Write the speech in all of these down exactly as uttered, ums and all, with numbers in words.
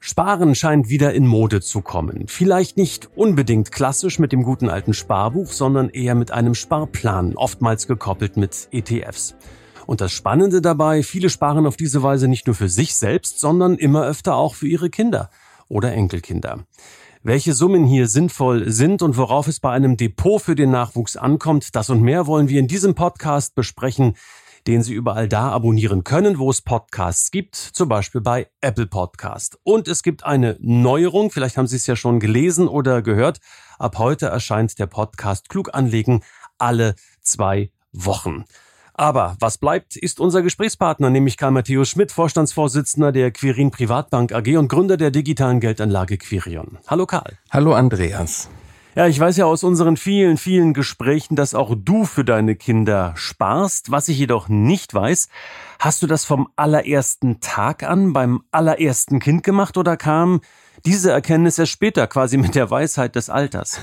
Sparen scheint wieder in Mode zu kommen. Vielleicht nicht unbedingt klassisch mit dem guten alten Sparbuch, sondern eher mit einem Sparplan, oftmals gekoppelt mit E T Fs. Und das Spannende dabei, viele sparen auf diese Weise nicht nur für sich selbst, sondern immer öfter auch für ihre Kinder oder Enkelkinder. Welche Summen hier sinnvoll sind und worauf es bei einem Depot für den Nachwuchs ankommt, das und mehr wollen wir in diesem Podcast besprechen, den Sie überall da abonnieren können, wo es Podcasts gibt, zum Beispiel bei Apple Podcast. Und es gibt eine Neuerung, vielleicht haben Sie es ja schon gelesen oder gehört. Ab heute erscheint der Podcast Klug anlegen alle zwei Wochen. Aber was bleibt, ist unser Gesprächspartner, nämlich Karl Matthäus Schmidt, Vorstandsvorsitzender der Quirin Privatbank A G und Gründer der digitalen Geldanlage Quirion. Hallo Karl. Hallo Andreas. Ja, ich weiß ja aus unseren vielen, vielen Gesprächen, dass auch du für deine Kinder sparst. Was ich jedoch nicht weiß, hast du das vom allerersten Tag an beim allerersten Kind gemacht oder kam diese Erkenntnis erst später, quasi mit der Weisheit des Alters?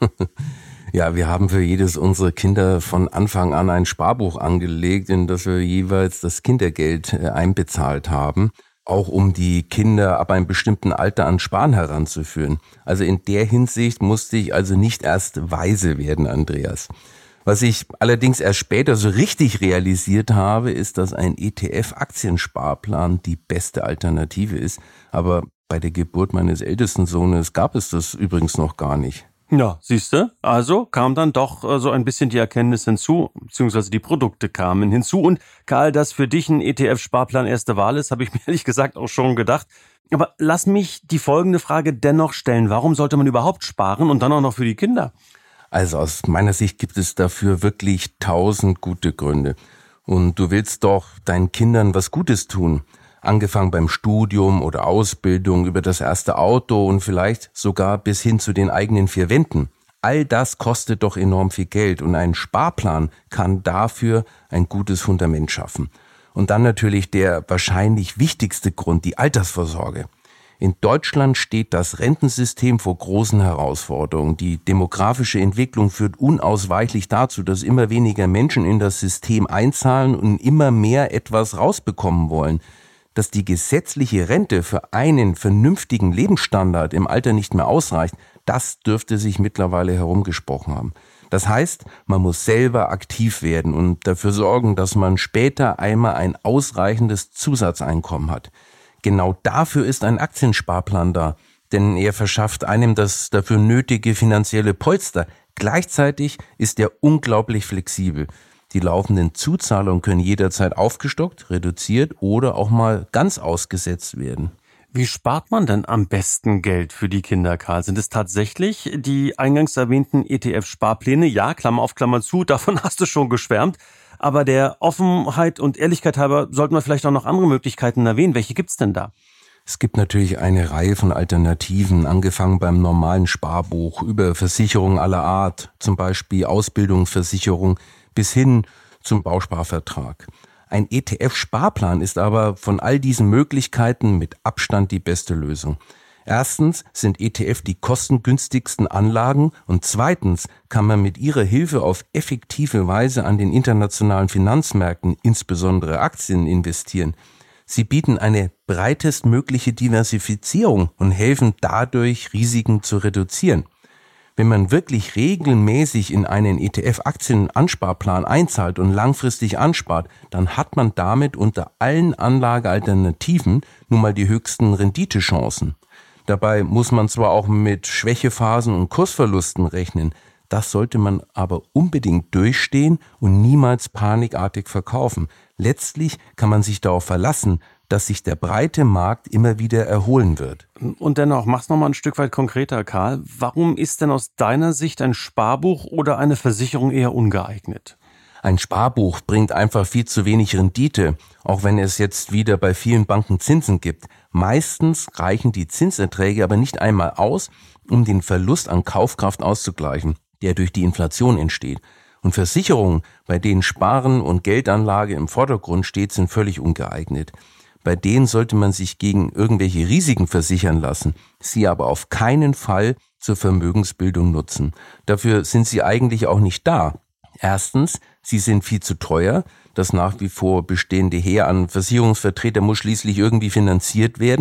Ja, wir haben für jedes unserer Kinder von Anfang an ein Sparbuch angelegt, in das wir jeweils das Kindergeld einbezahlt haben, auch um die Kinder ab einem bestimmten Alter an Sparen heranzuführen. Also in der Hinsicht musste ich also nicht erst weise werden, Andreas. Was ich allerdings erst später so richtig realisiert habe, ist, dass ein E T F-Aktiensparplan die beste Alternative ist. Aber bei der Geburt meines ältesten Sohnes gab es das übrigens noch gar nicht. Ja, siehste, also kam dann doch äh, so ein bisschen die Erkenntnis hinzu, beziehungsweise die Produkte kamen hinzu. Und Karl, dass für dich ein E T F-Sparplan erste Wahl ist, habe ich mir ehrlich gesagt auch schon gedacht. Aber lass mich die folgende Frage dennoch stellen. Warum sollte man überhaupt sparen und dann auch noch für die Kinder? Also aus meiner Sicht gibt es dafür wirklich tausend gute Gründe. Und du willst doch deinen Kindern was Gutes tun. Angefangen beim Studium oder Ausbildung, über das erste Auto und vielleicht sogar bis hin zu den eigenen vier Wänden. All das kostet doch enorm viel Geld und ein Sparplan kann dafür ein gutes Fundament schaffen. Und dann natürlich der wahrscheinlich wichtigste Grund, die Altersvorsorge. In Deutschland steht das Rentensystem vor großen Herausforderungen. Die demografische Entwicklung führt unausweichlich dazu, dass immer weniger Menschen in das System einzahlen und immer mehr etwas rausbekommen wollen. Dass die gesetzliche Rente für einen vernünftigen Lebensstandard im Alter nicht mehr ausreicht, das dürfte sich mittlerweile herumgesprochen haben. Das heißt, man muss selber aktiv werden und dafür sorgen, dass man später einmal ein ausreichendes Zusatzeinkommen hat. Genau dafür ist ein Aktiensparplan da, denn er verschafft einem das dafür nötige finanzielle Polster. Gleichzeitig ist er unglaublich flexibel. Die laufenden Zuzahlungen können jederzeit aufgestockt, reduziert oder auch mal ganz ausgesetzt werden. Wie spart man denn am besten Geld für die Kinder, Karl? Sind es tatsächlich die eingangs erwähnten E T F-Sparpläne? Ja, Klammer auf Klammer zu, davon hast du schon geschwärmt. Aber der Offenheit und Ehrlichkeit halber sollten wir vielleicht auch noch andere Möglichkeiten erwähnen. Welche gibt's denn da? Es gibt natürlich eine Reihe von Alternativen, angefangen beim normalen Sparbuch, über Versicherungen aller Art, zum Beispiel Ausbildungsversicherung, bis hin zum Bausparvertrag. Ein E T F-Sparplan ist aber von all diesen Möglichkeiten mit Abstand die beste Lösung. Erstens sind E T F die kostengünstigsten Anlagen und zweitens kann man mit ihrer Hilfe auf effektive Weise an den internationalen Finanzmärkten, insbesondere Aktien, investieren. Sie bieten eine breitestmögliche Diversifizierung und helfen dadurch, Risiken zu reduzieren. Wenn man wirklich regelmäßig in einen E T F-Aktienansparplan einzahlt und langfristig anspart, dann hat man damit unter allen Anlagealternativen nun mal die höchsten Renditechancen. Dabei muss man zwar auch mit Schwächephasen und Kursverlusten rechnen, das sollte man aber unbedingt durchstehen und niemals panikartig verkaufen. Letztlich kann man sich darauf verlassen, dass sich der breite Markt immer wieder erholen wird. Und dennoch, mach's noch mal ein Stück weit konkreter, Karl. Warum ist denn aus deiner Sicht ein Sparbuch oder eine Versicherung eher ungeeignet? Ein Sparbuch bringt einfach viel zu wenig Rendite, auch wenn es jetzt wieder bei vielen Banken Zinsen gibt. Meistens reichen die Zinserträge aber nicht einmal aus, um den Verlust an Kaufkraft auszugleichen, der durch die Inflation entsteht. Und Versicherungen, bei denen Sparen und Geldanlage im Vordergrund steht, sind völlig ungeeignet. Bei denen sollte man sich gegen irgendwelche Risiken versichern lassen, sie aber auf keinen Fall zur Vermögensbildung nutzen. Dafür sind sie eigentlich auch nicht da. Erstens, sie sind viel zu teuer. Das nach wie vor bestehende Heer an Versicherungsvertretern muss schließlich irgendwie finanziert werden.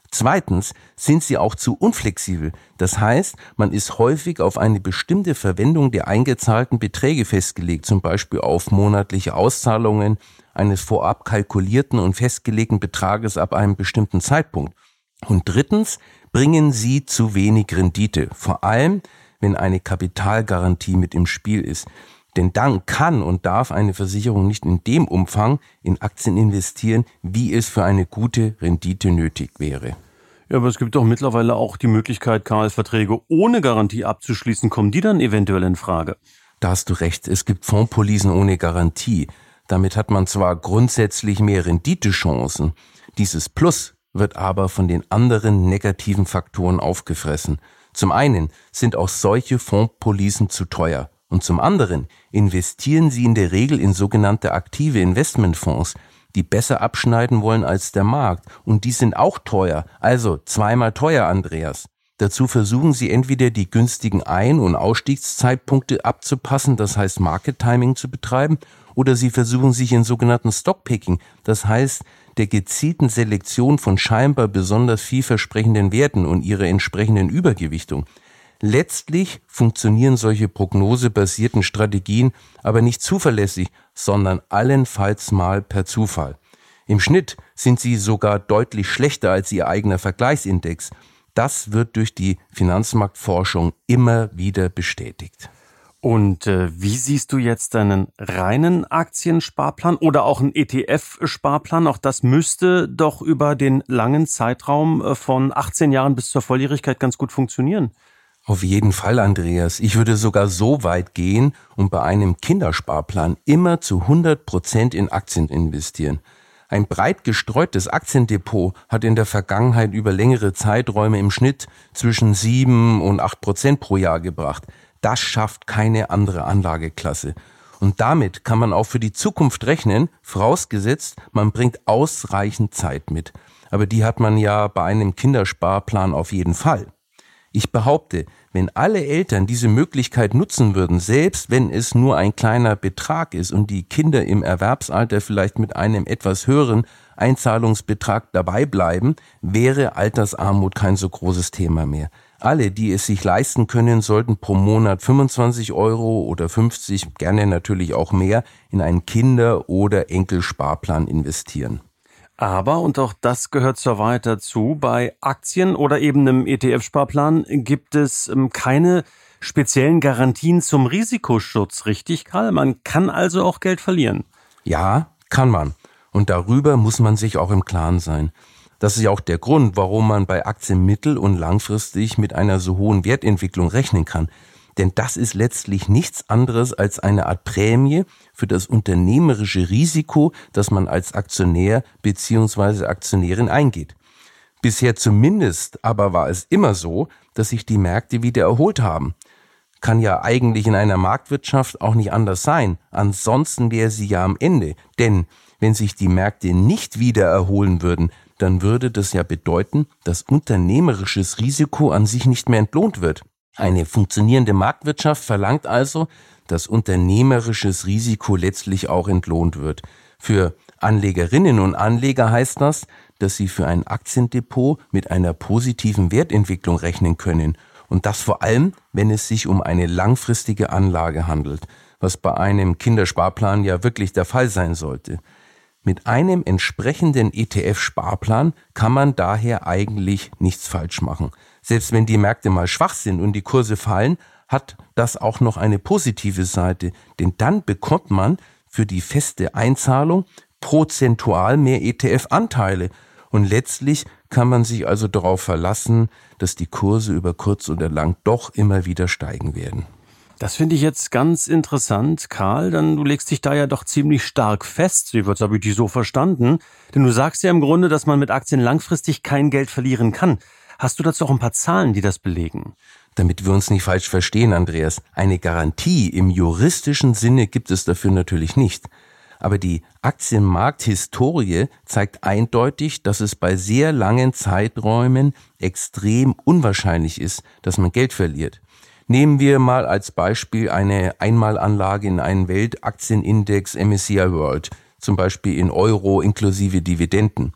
Zweitens sind sie auch zu unflexibel. Das heißt, man ist häufig auf eine bestimmte Verwendung der eingezahlten Beträge festgelegt, zum Beispiel auf monatliche Auszahlungen eines vorab kalkulierten und festgelegten Betrages ab einem bestimmten Zeitpunkt. Und drittens bringen sie zu wenig Rendite, vor allem wenn eine Kapitalgarantie mit im Spiel ist. Denn dann kann und darf eine Versicherung nicht in dem Umfang in Aktien investieren, wie es für eine gute Rendite nötig wäre. Ja, aber es gibt doch mittlerweile auch die Möglichkeit, Karl, Verträge ohne Garantie abzuschließen. Kommen die dann eventuell in Frage? Da hast du recht, es gibt Fondspolicen ohne Garantie. Damit hat man zwar grundsätzlich mehr Renditechancen, dieses Plus wird aber von den anderen negativen Faktoren aufgefressen. Zum einen sind auch solche Fondspolicen zu teuer. Und zum anderen investieren sie in der Regel in sogenannte aktive Investmentfonds, die besser abschneiden wollen als der Markt. Und die sind auch teuer, also zweimal teuer, Andreas. Dazu versuchen sie entweder die günstigen Ein- und Ausstiegszeitpunkte abzupassen, das heißt Market Timing zu betreiben, oder sie versuchen sich in sogenannten Stockpicking, das heißt der gezielten Selektion von scheinbar besonders vielversprechenden Werten und ihrer entsprechenden Übergewichtung. Letztlich funktionieren solche prognosebasierten Strategien aber nicht zuverlässig, sondern allenfalls mal per Zufall. Im Schnitt sind sie sogar deutlich schlechter als ihr eigener Vergleichsindex. Das wird durch die Finanzmarktforschung immer wieder bestätigt. Und äh, wie siehst du jetzt deinen reinen Aktiensparplan oder auch einen E T F-Sparplan? Auch das müsste doch über den langen Zeitraum von achtzehn Jahren bis zur Volljährigkeit ganz gut funktionieren. Auf jeden Fall, Andreas. Ich würde sogar so weit gehen und bei einem Kindersparplan immer zu hundert Prozent in Aktien investieren. Ein breit gestreutes Aktiendepot hat in der Vergangenheit über längere Zeiträume im Schnitt zwischen sieben und acht Prozent pro Jahr gebracht. Das schafft keine andere Anlageklasse. Und damit kann man auch für die Zukunft rechnen, vorausgesetzt, man bringt ausreichend Zeit mit. Aber die hat man ja bei einem Kindersparplan auf jeden Fall. Ich behaupte, wenn alle Eltern diese Möglichkeit nutzen würden, selbst wenn es nur ein kleiner Betrag ist und die Kinder im Erwerbsalter vielleicht mit einem etwas höheren Einzahlungsbetrag dabei bleiben, wäre Altersarmut kein so großes Thema mehr. Alle, die es sich leisten können, sollten pro Monat fünfundzwanzig Euro oder fünfzig, gerne natürlich auch mehr, in einen Kinder- oder Enkelsparplan investieren. Aber, und auch das gehört zur Wahrheit dazu, bei Aktien oder eben einem E T F-Sparplan gibt es keine speziellen Garantien zum Risikoschutz, richtig, Karl? Man kann also auch Geld verlieren. Ja, kann man. Und darüber muss man sich auch im Klaren sein. Das ist ja auch der Grund, warum man bei Aktien mittel- und langfristig mit einer so hohen Wertentwicklung rechnen kann. Denn das ist letztlich nichts anderes als eine Art Prämie für das unternehmerische Risiko, das man als Aktionär bzw. Aktionärin eingeht. Bisher zumindest aber war es immer so, dass sich die Märkte wieder erholt haben. Kann ja eigentlich in einer Marktwirtschaft auch nicht anders sein. Ansonsten wäre sie ja am Ende. Denn wenn sich die Märkte nicht wieder erholen würden, dann würde das ja bedeuten, dass unternehmerisches Risiko an sich nicht mehr entlohnt wird. Eine funktionierende Marktwirtschaft verlangt also, dass unternehmerisches Risiko letztlich auch entlohnt wird. Für Anlegerinnen und Anleger heißt das, dass sie für ein Aktiendepot mit einer positiven Wertentwicklung rechnen können. Und das vor allem, wenn es sich um eine langfristige Anlage handelt, was bei einem Kindersparplan ja wirklich der Fall sein sollte. Mit einem entsprechenden E T F-Sparplan kann man daher eigentlich nichts falsch machen. Selbst wenn die Märkte mal schwach sind und die Kurse fallen, hat das auch noch eine positive Seite, denn dann bekommt man für die feste Einzahlung prozentual mehr E T F-Anteile und letztlich kann man sich also darauf verlassen, dass die Kurse über kurz oder lang doch immer wieder steigen werden. Das finde ich jetzt ganz interessant, Karl, denn du legst dich da ja doch ziemlich stark fest, das habe ich dich so verstanden, denn du sagst ja im Grunde, dass man mit Aktien langfristig kein Geld verlieren kann. Hast du dazu auch ein paar Zahlen, die das belegen? Damit wir uns nicht falsch verstehen, Andreas, eine Garantie im juristischen Sinne gibt es dafür natürlich nicht. Aber die Aktienmarkthistorie zeigt eindeutig, dass es bei sehr langen Zeiträumen extrem unwahrscheinlich ist, dass man Geld verliert. Nehmen wir mal als Beispiel eine Einmalanlage in einen Weltaktienindex M S C I World, zum Beispiel in Euro inklusive Dividenden.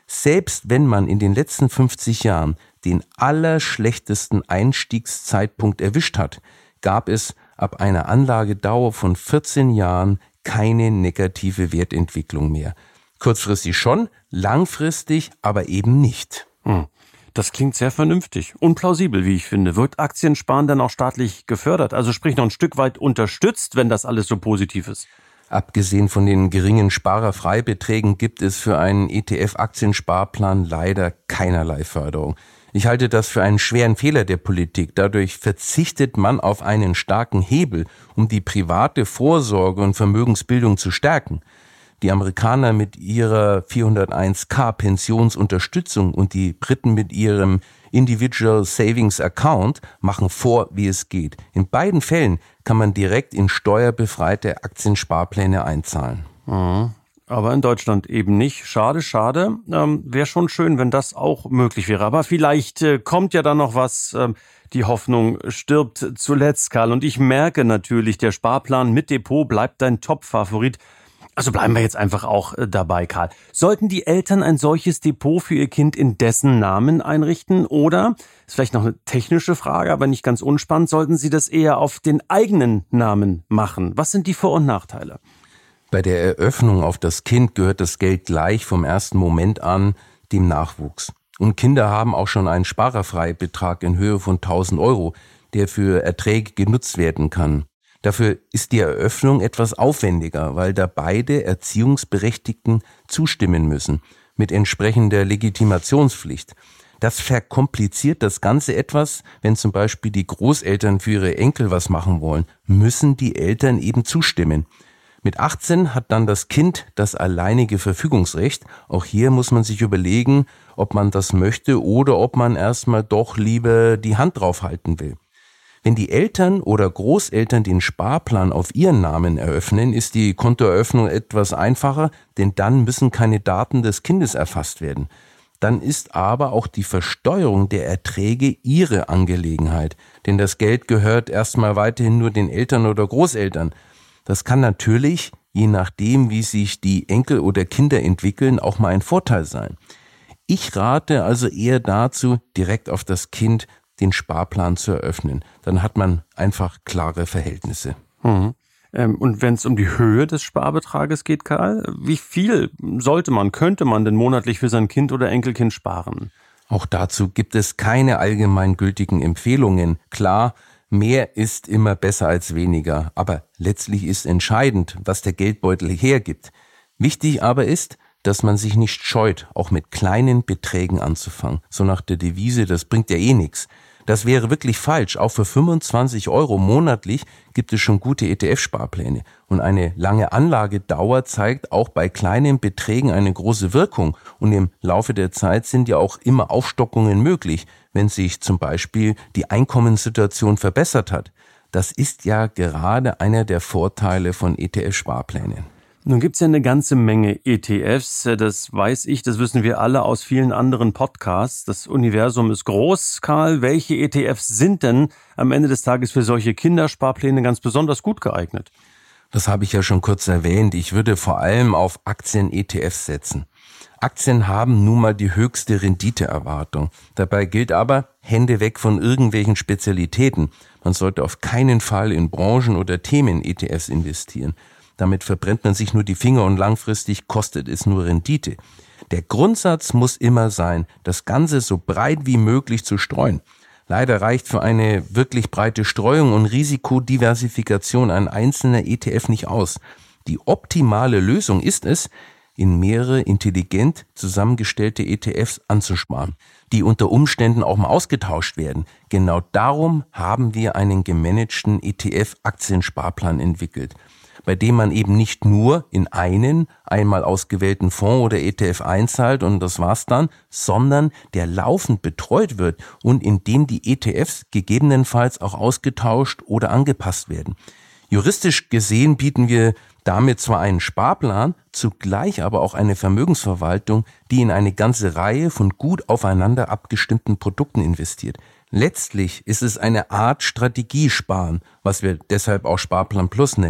Selbst wenn man in den letzten fünfzig Jahren den allerschlechtesten Einstiegszeitpunkt erwischt hat, gab es ab einer Anlagedauer von vierzehn Jahren keine negative Wertentwicklung mehr. Kurzfristig schon, langfristig aber eben nicht. Hm. Das klingt sehr vernünftig und plausibel, wie ich finde. Wird Aktiensparen dann auch staatlich gefördert? Also sprich noch ein Stück weit unterstützt, wenn das alles so positiv ist? Abgesehen von den geringen Sparerfreibeträgen gibt es für einen E T F-Aktiensparplan leider keinerlei Förderung. Ich halte das für einen schweren Fehler der Politik. Dadurch verzichtet man auf einen starken Hebel, um die private Vorsorge und Vermögensbildung zu stärken. Die Amerikaner mit ihrer vierhunderteins K Pensionsunterstützung und die Briten mit ihrem Individual Savings Account machen vor, wie es geht. In beiden Fällen kann man direkt in steuerbefreite Aktiensparpläne einzahlen. Mhm. Aber in Deutschland eben nicht. Schade, schade. Ähm, wäre schon schön, wenn das auch möglich wäre. Aber vielleicht äh, kommt ja dann noch was. Ähm, die Hoffnung stirbt zuletzt, Karl. Und ich merke natürlich, der Sparplan mit Depot bleibt dein Top-Favorit. Also bleiben wir jetzt einfach auch äh, dabei, Karl. Sollten die Eltern ein solches Depot für ihr Kind in dessen Namen einrichten? Oder, ist vielleicht noch eine technische Frage, aber nicht ganz unspannend, sollten sie das eher auf den eigenen Namen machen? Was sind die Vor- und Nachteile? Bei der Eröffnung auf das Kind gehört das Geld gleich vom ersten Moment an dem Nachwuchs. Und Kinder haben auch schon einen Sparerfreibetrag in Höhe von tausend Euro, der für Erträge genutzt werden kann. Dafür ist die Eröffnung etwas aufwendiger, weil da beide Erziehungsberechtigten zustimmen müssen, mit entsprechender Legitimationspflicht. Das verkompliziert das Ganze etwas, wenn zum Beispiel die Großeltern für ihre Enkel was machen wollen, müssen die Eltern eben zustimmen. Mit achtzehn hat dann das Kind das alleinige Verfügungsrecht. Auch hier muss man sich überlegen, ob man das möchte oder ob man erstmal doch lieber die Hand drauf halten will. Wenn die Eltern oder Großeltern den Sparplan auf ihren Namen eröffnen, ist die Kontoeröffnung etwas einfacher, denn dann müssen keine Daten des Kindes erfasst werden. Dann ist aber auch die Versteuerung der Erträge ihre Angelegenheit, denn das Geld gehört erstmal weiterhin nur den Eltern oder Großeltern. Das kann natürlich, je nachdem, wie sich die Enkel oder Kinder entwickeln, auch mal ein Vorteil sein. Ich rate also eher dazu, direkt auf das Kind den Sparplan zu eröffnen. Dann hat man einfach klare Verhältnisse. Mhm. Ähm, und wenn es um die Höhe des Sparbetrages geht, Karl, wie viel sollte man, könnte man denn monatlich für sein Kind oder Enkelkind sparen? Auch dazu gibt es keine allgemeingültigen Empfehlungen. Klar, mehr ist immer besser als weniger, aber letztlich ist entscheidend, was der Geldbeutel hergibt. Wichtig aber ist, dass man sich nicht scheut, auch mit kleinen Beträgen anzufangen. So nach der Devise, das bringt ja eh nichts. Das wäre wirklich falsch. Auch für fünfundzwanzig Euro monatlich gibt es schon gute E T F-Sparpläne. Und eine lange Anlagedauer zeigt auch bei kleinen Beträgen eine große Wirkung. Und im Laufe der Zeit sind ja auch immer Aufstockungen möglich, wenn sich zum Beispiel die Einkommenssituation verbessert hat. Das ist ja gerade einer der Vorteile von E T F-Sparplänen. Nun gibt's ja eine ganze Menge E T Fs, das weiß ich, das wissen wir alle aus vielen anderen Podcasts. Das Universum ist groß. Karl, welche E T Fs sind denn am Ende des Tages für solche Kindersparpläne ganz besonders gut geeignet? Das habe ich ja schon kurz erwähnt. Ich würde vor allem auf Aktien-E T Fs setzen. Aktien haben nun mal die höchste Renditeerwartung. Dabei gilt aber, Hände weg von irgendwelchen Spezialitäten. Man sollte auf keinen Fall in Branchen- oder Themen-E T Fs investieren. Damit verbrennt man sich nur die Finger und langfristig kostet es nur Rendite. Der Grundsatz muss immer sein, das Ganze so breit wie möglich zu streuen. Leider reicht für eine wirklich breite Streuung und Risikodiversifikation ein einzelner E T F nicht aus. Die optimale Lösung ist es, in mehrere intelligent zusammengestellte E T Fs anzusparen, die unter Umständen auch mal ausgetauscht werden. Genau darum haben wir einen gemanagten E T F-Aktiensparplan entwickelt, bei dem man eben nicht nur in einen einmal ausgewählten Fonds oder E T F einzahlt und das war's dann, sondern der laufend betreut wird und in dem die E T Fs gegebenenfalls auch ausgetauscht oder angepasst werden. Juristisch gesehen bieten wir damit zwar einen Sparplan, zugleich aber auch eine Vermögensverwaltung, die in eine ganze Reihe von gut aufeinander abgestimmten Produkten investiert. Letztlich ist es eine Art Strategiesparen, was wir deshalb auch Sparplan Plus nennen.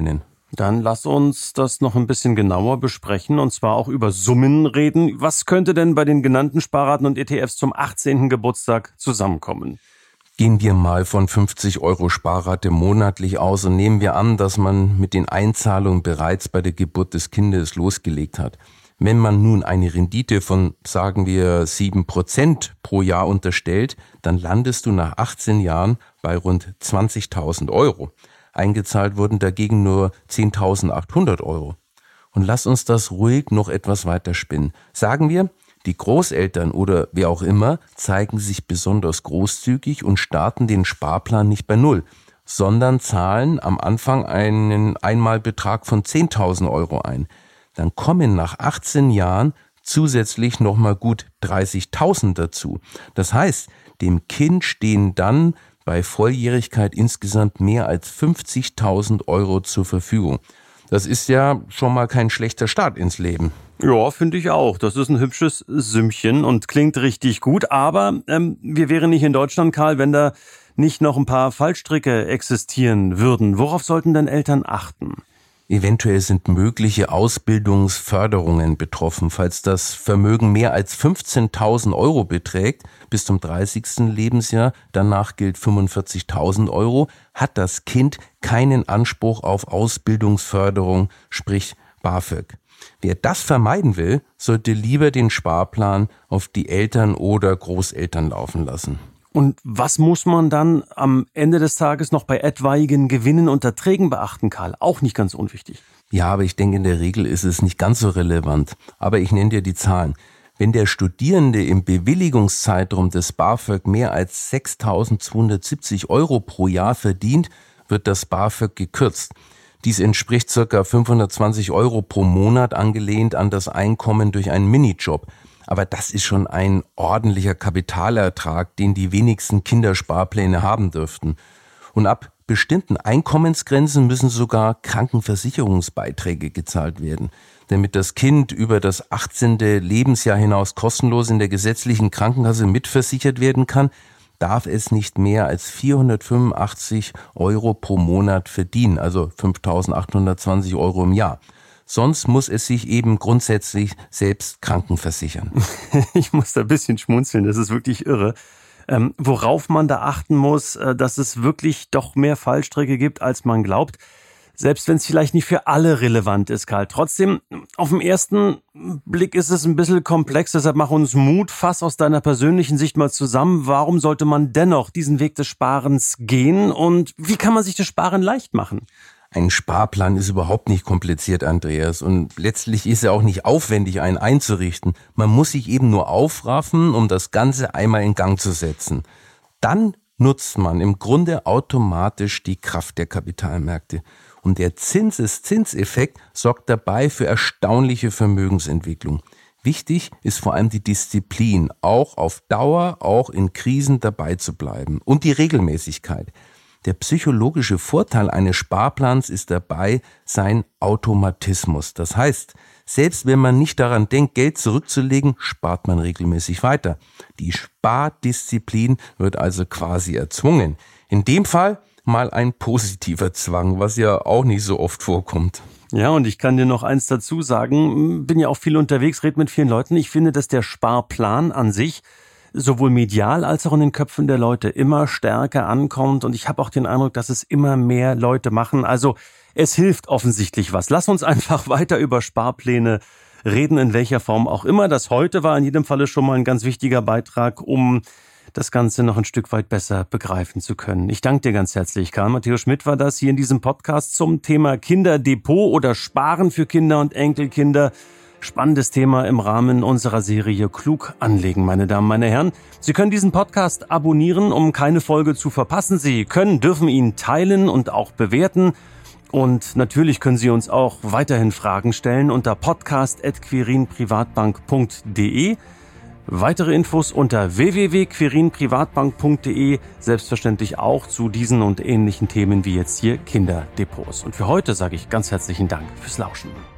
Dann lass uns das noch ein bisschen genauer besprechen und zwar auch über Summen reden. Was könnte denn bei den genannten Sparraten und E T Fs zum achtzehnten Geburtstag zusammenkommen? Gehen wir mal von fünfzig Euro Sparrate monatlich aus und nehmen wir an, dass man mit den Einzahlungen bereits bei der Geburt des Kindes losgelegt hat. Wenn man nun eine Rendite von, sagen wir, sieben Prozent pro Jahr unterstellt, dann landest du nach achtzehn Jahren bei rund zwanzigtausend Euro. Eingezahlt wurden dagegen nur zehntausendachthundert Euro. Und lass uns das ruhig noch etwas weiter spinnen. Sagen wir, die Großeltern oder wer auch immer zeigen sich besonders großzügig und starten den Sparplan nicht bei Null, sondern zahlen am Anfang einen Einmalbetrag von zehntausend Euro ein. Dann kommen nach achtzehn Jahren zusätzlich nochmal gut dreißigtausend dazu. Das heißt, dem Kind stehen dann bei Volljährigkeit insgesamt mehr als fünfzigtausend Euro zur Verfügung. Das ist ja schon mal kein schlechter Start ins Leben. Ja, finde ich auch. Das ist ein hübsches Sümmchen und klingt richtig gut. Aber ähm, wir wären nicht in Deutschland, Karl, wenn da nicht noch ein paar Fallstricke existieren würden. Worauf sollten denn Eltern achten? Eventuell sind mögliche Ausbildungsförderungen betroffen. Falls das Vermögen mehr als fünfzehntausend Euro beträgt, bis zum dreißigsten Lebensjahr, danach gilt fünfundvierzigtausend Euro, hat das Kind keinen Anspruch auf Ausbildungsförderung, sprich BAföG. Wer das vermeiden will, sollte lieber den Sparplan auf die Eltern oder Großeltern laufen lassen. Und was muss man dann am Ende des Tages noch bei etwaigen Gewinnen und Erträgen beachten, Karl? Auch nicht ganz unwichtig. Ja, aber ich denke, in der Regel ist es nicht ganz so relevant. Aber ich nenne dir die Zahlen. Wenn der Studierende im Bewilligungszeitraum des BAföG mehr als sechstausendzweihundertsiebzig Euro pro Jahr verdient, wird das BAföG gekürzt. Dies entspricht ca. fünfhundertzwanzig Euro pro Monat, angelehnt an das Einkommen durch einen Minijob. Aber das ist schon ein ordentlicher Kapitalertrag, den die wenigsten Kindersparpläne haben dürften. Und ab bestimmten Einkommensgrenzen müssen sogar Krankenversicherungsbeiträge gezahlt werden. Damit das Kind über das achtzehnte Lebensjahr hinaus kostenlos in der gesetzlichen Krankenkasse mitversichert werden kann, darf es nicht mehr als vierhundertfünfundachtzig Euro pro Monat verdienen, also fünftausendachthundertzwanzig Euro im Jahr. Sonst muss es sich eben grundsätzlich selbst krankenversichern. Ich muss da ein bisschen schmunzeln, das ist wirklich irre. Ähm, worauf man da achten muss, äh, dass es wirklich doch mehr Fallstricke gibt, als man glaubt. Selbst wenn es vielleicht nicht für alle relevant ist, Karl. Trotzdem, auf den ersten Blick ist es ein bisschen komplex, deshalb mach uns Mut, fass aus deiner persönlichen Sicht mal zusammen. Warum sollte man dennoch diesen Weg des Sparens gehen und wie kann man sich das Sparen leicht machen? Ein Sparplan ist überhaupt nicht kompliziert, Andreas, und letztlich ist er auch nicht aufwendig, einen einzurichten. Man muss sich eben nur aufraffen, um das Ganze einmal in Gang zu setzen. Dann nutzt man im Grunde automatisch die Kraft der Kapitalmärkte. Und der Zinseszinseffekt sorgt dabei für erstaunliche Vermögensentwicklung. Wichtig ist vor allem die Disziplin, auch auf Dauer, auch in Krisen dabei zu bleiben. Und die Regelmäßigkeit. Der psychologische Vorteil eines Sparplans ist dabei sein Automatismus. Das heißt, selbst wenn man nicht daran denkt, Geld zurückzulegen, spart man regelmäßig weiter. Die Spardisziplin wird also quasi erzwungen. In dem Fall mal ein positiver Zwang, was ja auch nicht so oft vorkommt. Ja, und ich kann dir noch eins dazu sagen, bin ja auch viel unterwegs, rede mit vielen Leuten. Ich finde, dass der Sparplan an sich sowohl medial als auch in den Köpfen der Leute immer stärker ankommt. Und ich habe auch den Eindruck, dass es immer mehr Leute machen. Also es hilft offensichtlich was. Lass uns einfach weiter über Sparpläne reden, in welcher Form auch immer. Das heute war in jedem Falle schon mal ein ganz wichtiger Beitrag, um das Ganze noch ein Stück weit besser begreifen zu können. Ich danke dir ganz herzlich, Karl. Matthäus Schmidt war das hier in diesem Podcast zum Thema Kinderdepot oder Sparen für Kinder und Enkelkinder. Spannendes Thema im Rahmen unserer Serie Klug anlegen, meine Damen, meine Herren. Sie können diesen Podcast abonnieren, um keine Folge zu verpassen. Sie können, dürfen ihn teilen und auch bewerten. Und natürlich können Sie uns auch weiterhin Fragen stellen unter podcast at quirinprivatbank punkt de. Weitere Infos unter w w w punkt quirinprivatbank punkt de, selbstverständlich auch zu diesen und ähnlichen Themen wie jetzt hier Kinderdepots. Und für heute sage ich ganz herzlichen Dank fürs Lauschen.